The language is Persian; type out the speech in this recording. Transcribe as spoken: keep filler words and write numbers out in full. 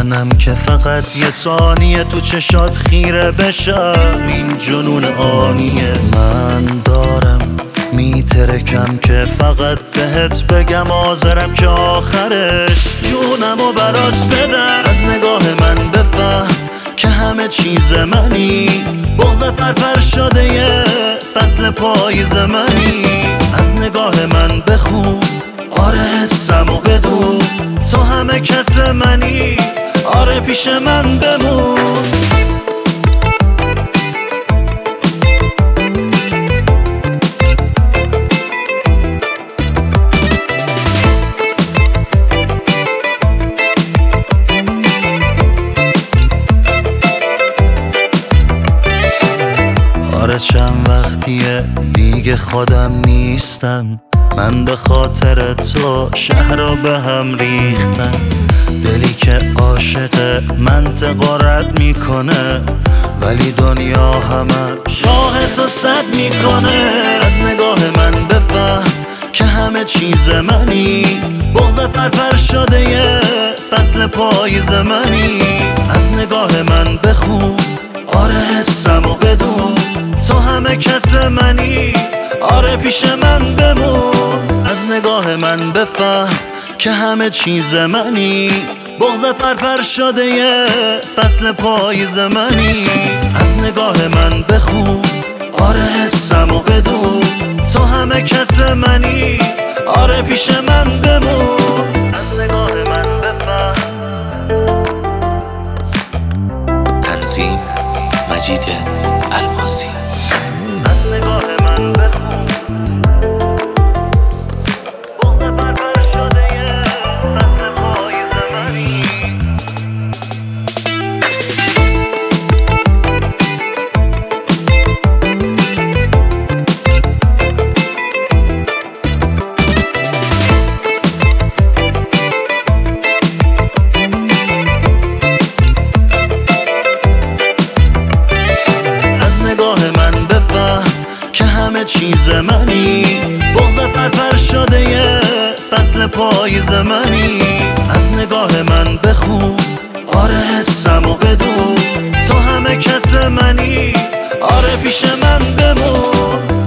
منم که فقط یه ثانیه تو چشات خیره بشم. این جنون آنیه من دارم میترکم که فقط بهت بگم حاضرم که آخرش جونمو برات بدم. از نگاه من بفهم که همه چیز منی، بغض پرپر شده یه فصل پاییز منی. از نگاه من بخون آره حسمو بدون، تو همه کس منی آره پیش من بمون. آره چند وقتیه دیگه خودم نیستم، من به خاطر تو شهر رو به هم ریختم. دلی که عاشق منطقه رد میکنه ولی دنیا همه راه تو سد میکنه. از نگاه من بفهم که همه چیز منی، بغض پرپر شده یه فصل پاییز منی. از نگاه من بخون آره حسمو بدون، تو همه کس منی آره پیش من بمون. از نگاه من بفهم که همه چیز منی، بغض پرپر شده یه فصل پاییز منی. از نگاه من بخون آره حسمو بدون، تو همه کس منی آره پیش من بمون. از نگاه من بفهم. تنظیم مجید الماسی. از نگاه من بخون بغض پرپر شده یه فصل پاییز منی. از نگاه من بفهم که همه چیز منی، بغض پرپر شده یه فصل پاییز منی. از نگاه من بخون آره حسمو بدون، تو همه کس منی آره پیش من بمون.